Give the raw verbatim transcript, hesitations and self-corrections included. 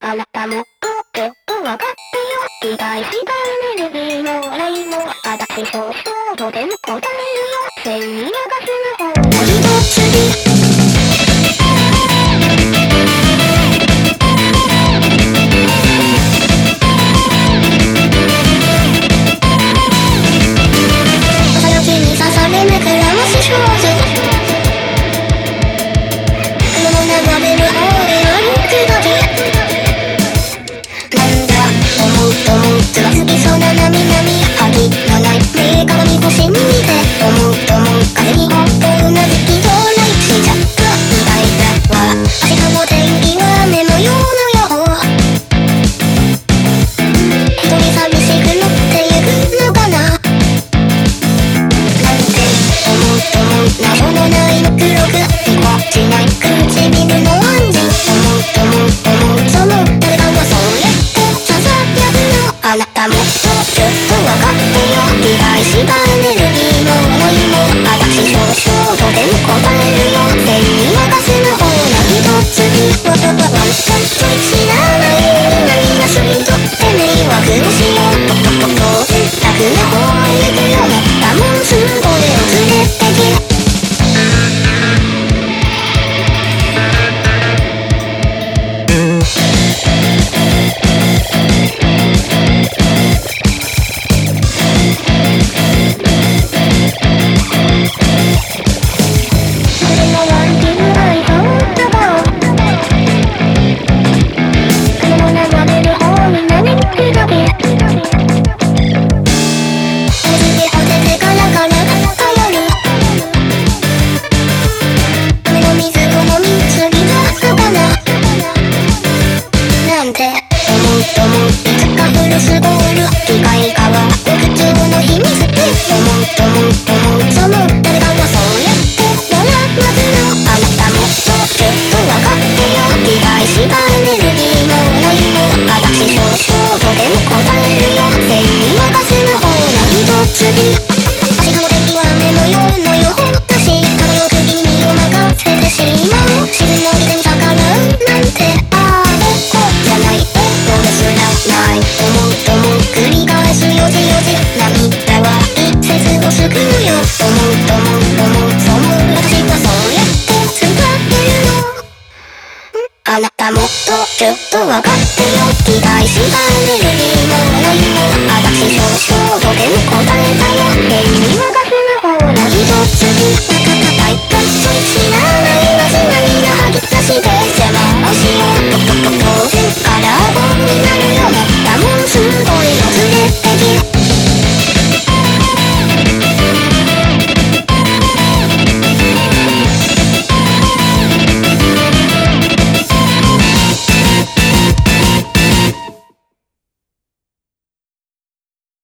あなたもちょっとわかってよ。期待したエネルギーも笑いも私少々とでも答えるよ。線に流すの方が一つにあなたもちょっとわかってよ。期待したエネルギーも思いも私少々とでも答えるよ。線に流すの方が一つにワンワンワンちょっと知らない何がすりとって迷惑をしようとととと楽な方へ行くよ。もったもんすこれを連れてきスボール機械化は特徴の秘密って思うと思う思うその誰かがそうやって笑わずのあなたもちょっとわかってよ。期待したエネルギーもないも私少々とでも答えるよ。線に任せの方が一つに明日の敵は目のようの予報だし彼を首に身を任せてしまう沈のりで逆らうなんてああこうじゃないどうですらない繰り返すよじよじ涙は一節を救うよ。思うと思う思うそう思う私はそうやって使ってるの。あなたもっとちょっとわかってよ。期待したエネルギーもないも私少々とでも答えたよ。目に流すの方が一つにまたたたいたそいつ